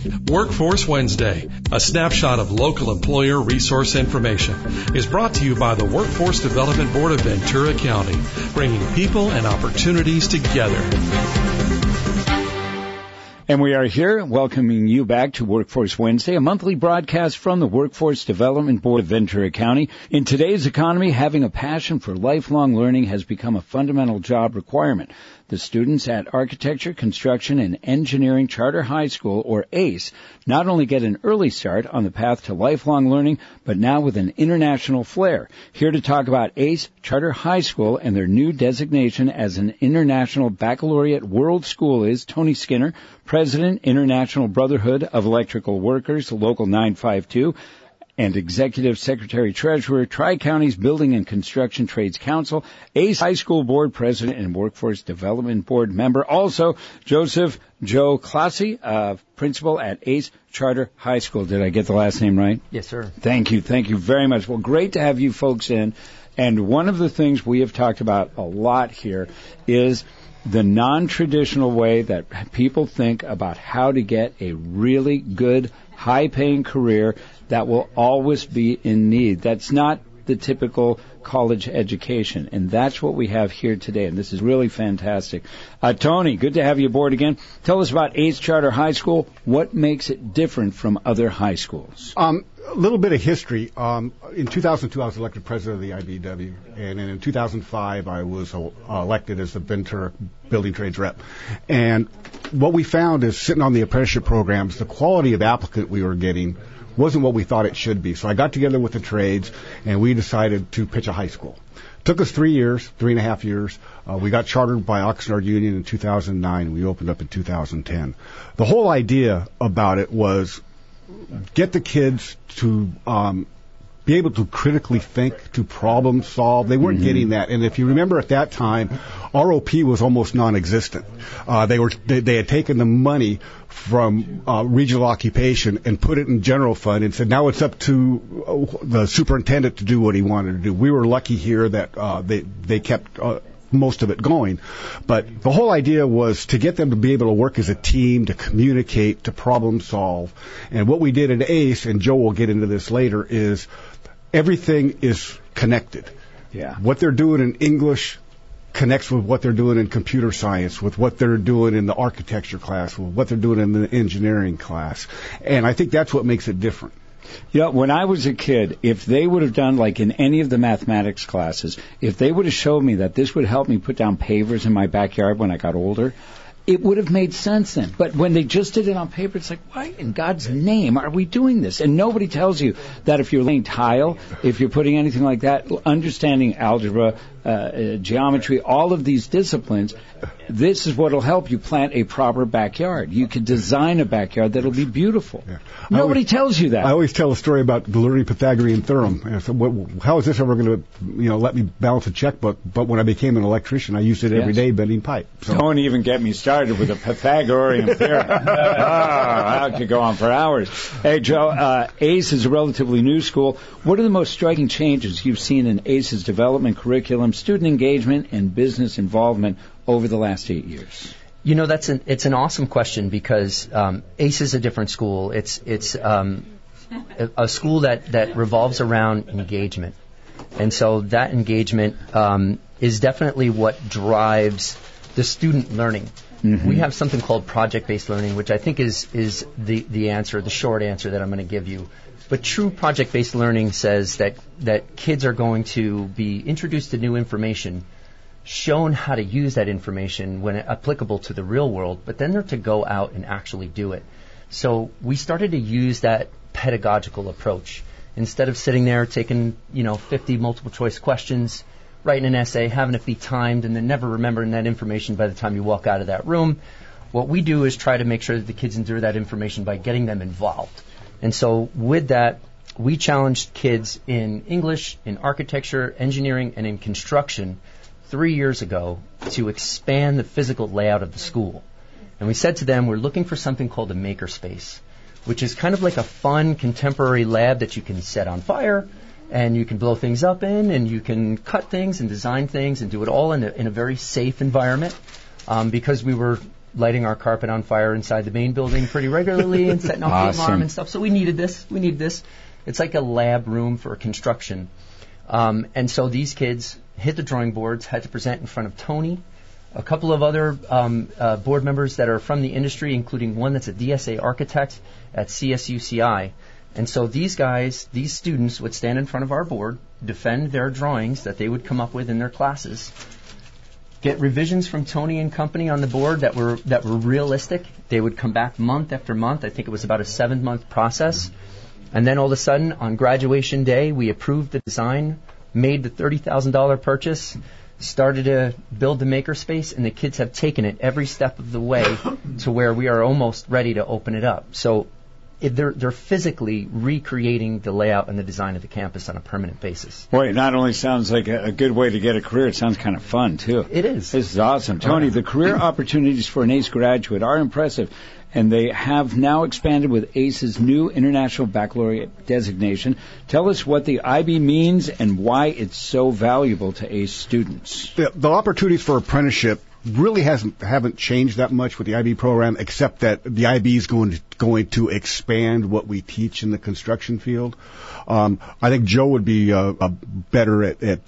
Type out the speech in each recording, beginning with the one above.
Workforce Wednesday, a snapshot of local employer resource information, is brought to you by the Workforce Development Board of Ventura County, bringing people and opportunities together. And we are here welcoming you back to Workforce Wednesday, a monthly broadcast from the Workforce Development Board of Ventura County. In today's economy, having a passion for lifelong learning has become a fundamental job requirement. The students at Architecture, Construction, and Engineering Charter High School, or ACE, not only get an early start on the path to lifelong learning, but now with an international flair. Here to talk about ACE Charter High School and their new designation as an International Baccalaureate World School is Tony Skinner, President, International Brotherhood of Electrical Workers, Local 952, and Executive Secretary Treasurer, Tri-Counties Building and Construction Trades Council, ACE High School Board President and Workforce Development Board member. Also, Joseph Joe Classi, Principal at ACE Charter High School. Did I get the last name right? Yes, sir. Thank you very much. Well, great to have you folks in. And one of the things we have talked about a lot here is the non-traditional way that people think about how to get a really good, high-paying career that will always be in need. That's not the typical college education, and that's what we have here today, and this is really fantastic. Tony, good to have you aboard again. Tell us about ACE Charter High School. What makes it different from other high schools? A little bit of history. In 2002, I was elected president of the IBEW, and then in 2005, I was elected as the Ventura Building Trades rep. And what we found is, sitting on the apprenticeship programs, the quality of applicant we were getting wasn't what we thought it should be. So I got together with the trades, and we decided to pitch a high school. Took us 3.5 years. We got chartered by Oxnard Union in 2009. We opened up in 2010. The whole idea about it was get the kids to be able to critically think, to problem solve. They weren't getting that. And if you remember at that time, ROP was almost non-existent. They had taken the money from regional occupation and put it in general fund and said, now it's up to the superintendent to do what he wanted to do. We were lucky here that they kept most of it going. But the whole idea was to get them to be able to work as a team, to communicate, to problem solve. And what we did at ACE, and Joe will get into this later, is everything is connected. Yeah. What they're doing in English connects with what they're doing in computer science, with what they're doing in the architecture class, with what they're doing in the engineering class. And I think that's what makes it different. You know, when I was a kid, if they would have done, like in any of the mathematics classes, if they would have showed me that this would help me put down pavers in my backyard when I got older, it would have made sense then. But when they just did it on paper, it's like, why in God's name are we doing this? And nobody tells you that if you're laying tile, if you're putting anything like that, understanding algebra, geometry, all of these disciplines, this is what will help you plant a proper backyard. You could design a backyard that'll be beautiful. Yeah. Nobody tells you that. I always tell a story about learning Pythagorean theorem. And I said, how is this ever going to, let me balance a checkbook? But when I became an electrician, I used it every day bending pipe. So. Don't even get me started with a Pythagorean theorem. I could go on for hours. Hey, Joe, ACE is a relatively new school. What are the most striking changes you've seen in ACE's development curriculum, student engagement, and business involvement over the last 8 years? You know, it's an awesome question because ACE is a different school. It's a school that revolves around engagement, and so that engagement is definitely what drives the student learning. Mm-hmm. We have something called project-based learning, which I think is the answer, the short answer that I'm going to give you. But true project-based learning says that kids are going to be introduced to new information, shown how to use that information when applicable to the real world, but then they're to go out and actually do it. So we started to use that pedagogical approach. Instead of sitting there taking, 50 multiple choice questions, writing an essay, having it be timed, and then never remembering that information by the time you walk out of that room, what we do is try to make sure that the kids endure that information by getting them involved. And so with that, we challenged kids in English, in architecture, engineering, and in construction 3 years ago to expand the physical layout of the school. And we said to them, we're looking for something called a makerspace, which is kind of like a fun contemporary lab that you can set on fire and you can blow things up in, and you can cut things and design things and do it all in a very safe environment, because we were lighting our carpet on fire inside the main building pretty regularly and setting off the alarm and stuff. So we needed this. It's like a lab room for construction. And so these kids hit the drawing boards, had to present in front of Tony, a couple of other board members that are from the industry, including one that's a DSA architect at CSUCI. And so these students would stand in front of our board, defend their drawings that they would come up with in their classes, get revisions from Tony and company on the board that were realistic. They would come back month after month. I think it was about a 7-month process. And then all of a sudden, on graduation day, we approved the design, made the $30,000 purchase, started to build the makerspace, and the kids have taken it every step of the way to where we are almost ready to open it up. So they're physically recreating the layout and the design of the campus on a permanent basis. Boy, it not only sounds like a good way to get a career, it sounds kind of fun, too. It is. This is awesome. Tony, the career opportunities for an ACE graduate are impressive, and they have now expanded with ACE's new International Baccalaureate designation. Tell us what the IB means and why it's so valuable to ACE students. The opportunities for apprenticeship really haven't changed that much with the IB program, except that the IB is going to expand what we teach in the construction field. I think Joe would be better at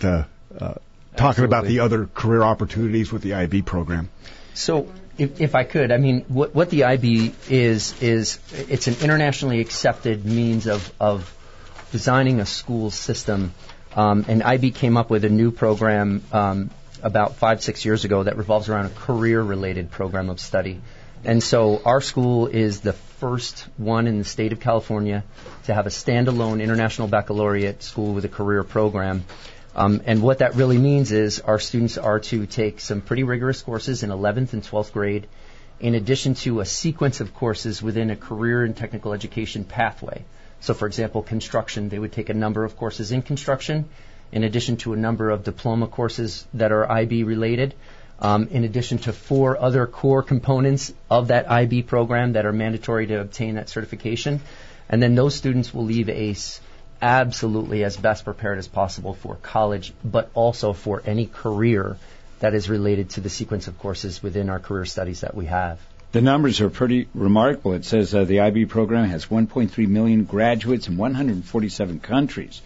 talking about the other career opportunities with the IB program. So, if I could, I mean, what the IB is it's an internationally accepted means of designing a school system. And IB came up with a new program about 5-6 years ago that revolves around a career-related program of study. And so our school is the first one in the state of California to have a standalone international baccalaureate school with a career program. And what that really means is our students are to take some pretty rigorous courses in 11th and 12th grade, in addition to a sequence of courses within a career and technical education pathway. So, for example, construction, they would take a number of courses in construction, in addition to a number of diploma courses that are IB related, in addition to 4 other core components of that IB program that are mandatory to obtain that certification. And then those students will leave ACE absolutely as best prepared as possible for college, but also for any career that is related to the sequence of courses within our career studies that we have. The numbers are pretty remarkable. It says the IB program has 1.3 million graduates in 147 countries.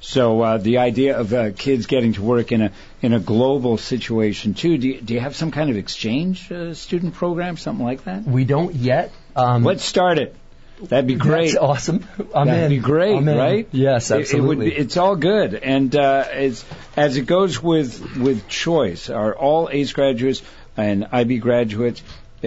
So the idea of kids getting to work in a global situation too. Do you have some kind of exchange student program, something like that? We don't yet. Let's start it. That'd be great. That's awesome. That'd be great, right? Yes, absolutely. It's all good. And as it goes with choice, are all ACE graduates and IB graduates,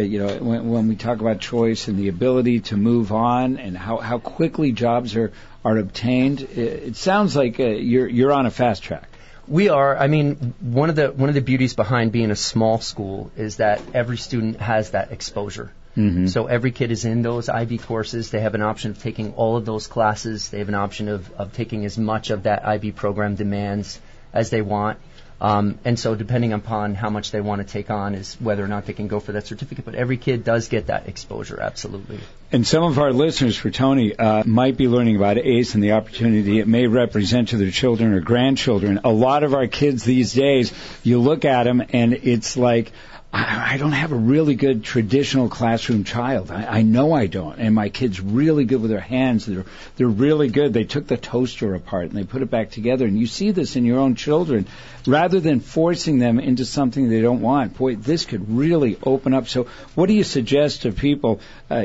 when we talk about choice and the ability to move on and how quickly jobs are obtained, it sounds like you're on a fast track. We are. I mean, one of the beauties behind being a small school is that every student has that exposure. Mm-hmm. So every kid is in those IB courses. They have an option of taking all of those classes. They have an option of taking as much of that IB program demands as they want. And so depending upon how much they want to take on is whether or not they can go for that certificate. But every kid does get that exposure, absolutely. And some of our listeners for Tony might be learning about ACE and the opportunity it may represent to their children or grandchildren. A lot of our kids these days, you look at them and it's like, I don't have a really good traditional classroom child. I know I don't. And my kid's really good with their hands. They're really good. They took the toaster apart and they put it back together. And you see this in your own children. Rather than forcing them into something they don't want, boy, this could really open up. So what do you suggest to people,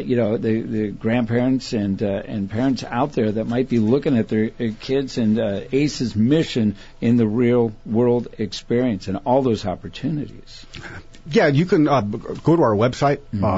the grandparents and parents out there that might be looking at their kids and ACE's mission in the real world experience and all those opportunities? Yeah, you can go to our website,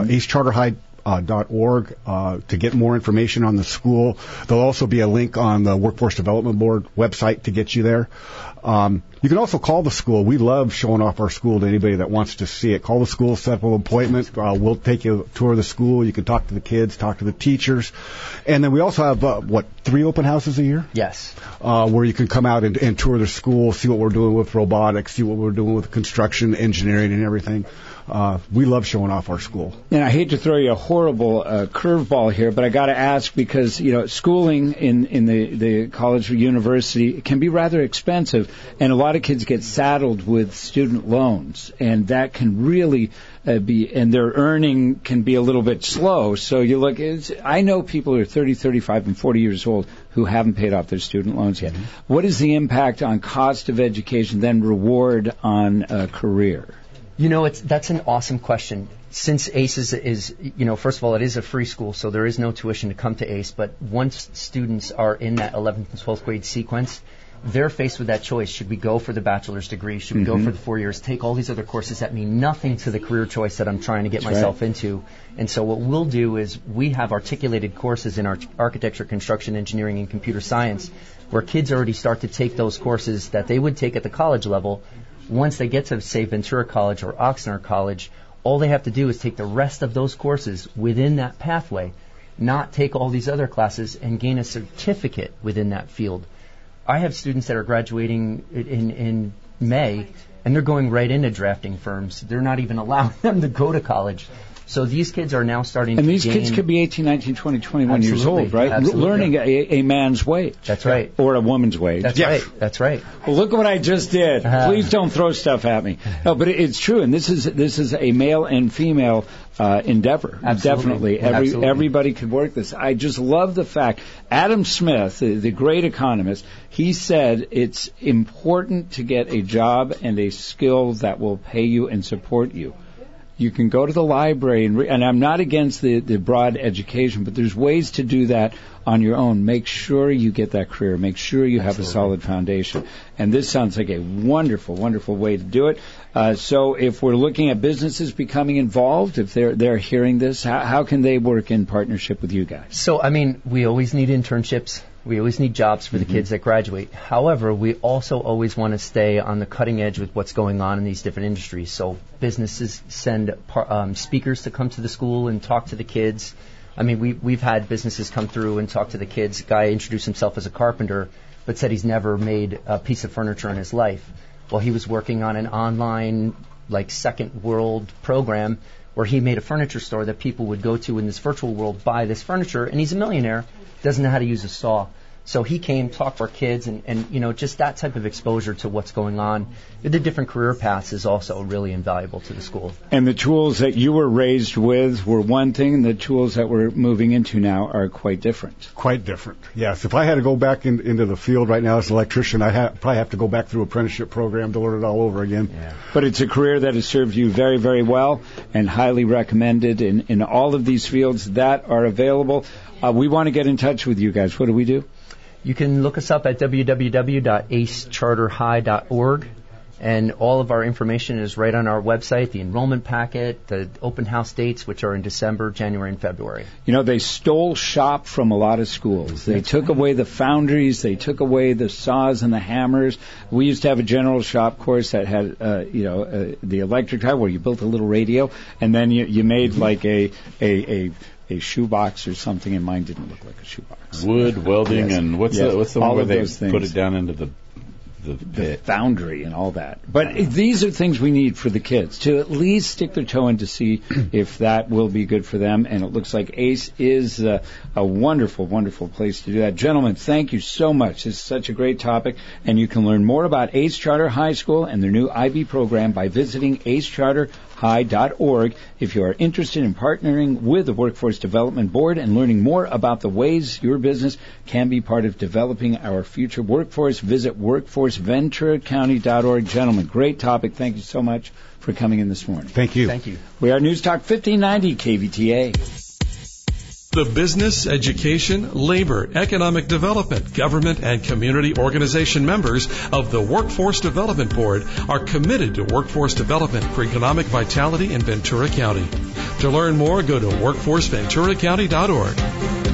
acecharterhigh.org, to get more information on the school. There'll also be a link on the Workforce Development Board website to get you there. You can also call the school. We love showing off our school to anybody that wants to see it. Call the school, set up an appointment. We'll take you a tour of the school. You can talk to the kids, talk to the teachers. And then we also have, 3 open houses a year? Yes. Where you can come out and tour the school, see what we're doing with robotics, see what we're doing with construction, engineering, and everything. we love showing off our school. And I hate to throw you a horrible curveball here, but I got to ask because, schooling in the college or university can be rather expensive, and a lot of kids get saddled with student loans, and that can really and their earning can be a little bit slow. So you look, I know people who are 30, 35, and 40 years old who haven't paid off their student loans yet. Mm-hmm. What is the impact on cost of education, then reward on a career? That's an awesome question. Since ACE is, first of all, it is a free school, so there is no tuition to come to ACE. But once students are in that 11th and 12th grade sequence, they're faced with that choice. Should we go for the bachelor's degree? Should we go for the 4 years, take all these other courses that mean nothing to the career choice that I'm trying to get myself into? And so what we'll do is we have articulated courses in our architecture, construction, engineering, and computer science where kids already start to take those courses that they would take at the college level. Once they get to, say, Ventura College or Oxnard College, all they have to do is take the rest of those courses within that pathway, not take all these other classes and gain a certificate within that field. I have students that are graduating in May, and they're going right into drafting firms. They're not even allowing them to go to college. So these kids are now starting to gain... And these kids could be 18, 19, 20, 21 years old, right? Absolutely. Learning a man's wage. That's right. Or a woman's wage. That's right. That's right. Well, look what I just did. Please don't throw stuff at me. No, but it's true, and this is a male and female endeavor. Absolutely. Definitely. Everybody could work this. I just love the fact. Adam Smith, the great economist, he said it's important to get a job and a skill that will pay you and support you. You can go to the library, and I'm not against the broad education, but there's ways to do that on your own. Make sure you get that career. Make sure you have a solid foundation. And this sounds like a wonderful, wonderful way to do it. So if we're looking at businesses becoming involved, if they're hearing this, how can they work in partnership with you guys? So, we always need internships. We always need jobs for the kids that graduate. However, we also always want to stay on the cutting edge with what's going on in these different industries. So businesses send speakers to come to the school and talk to the kids. We've had businesses come through and talk to the kids. Guy introduced himself as a carpenter, but said he's never made a piece of furniture in his life. Well, he was working on an online, second world program where he made a furniture store that people would go to in this virtual world, buy this furniture, and he's a millionaire, doesn't know how to use a saw. So he came, talked to our kids, and just that type of exposure to what's going on. The different career paths is also really invaluable to the school. And the tools that you were raised with were one thing, and the tools that we're moving into now are quite different. Quite different, yes. If I had to go back into the field right now as an electrician, I'd probably have to go back through an apprenticeship program to learn it all over again. Yeah. But it's a career that has served you very, very well and highly recommended in all of these fields that are available. We want to get in touch with you guys. What do we do? You can look us up at www.acecharterhigh.org, and all of our information is right on our website, the enrollment packet, the open house dates, which are in December, January, and February. They stole shop from a lot of schools. They took away the foundries. They took away the saws and the hammers. We used to have a general shop course that had, the electric type where you built a little radio, and then you made like a shoebox or something, and mine didn't look like a shoebox. Wood, welding, and what's the one where they put it down into the foundry and all that. But these are things we need for the kids to at least stick their toe in to see if that will be good for them. And it looks like ACE is a wonderful, wonderful place to do that. Gentlemen, thank you so much. This is such a great topic. And you can learn more about ACE Charter High School and their new IB program by visiting acecharterhigh.org. If you are interested in partnering with the Workforce Development Board and learning more about the ways your business can be part of developing our future workforce, visit workforceventuracounty.org. Gentlemen, great topic. Thank you so much for coming in this morning. Thank you. Thank you. We are News Talk 1590 KVTA. The business, education, labor, economic development, government, and community organization members of the Workforce Development Board are committed to workforce development for economic vitality in Ventura County. To learn more, go to workforceventuracounty.org.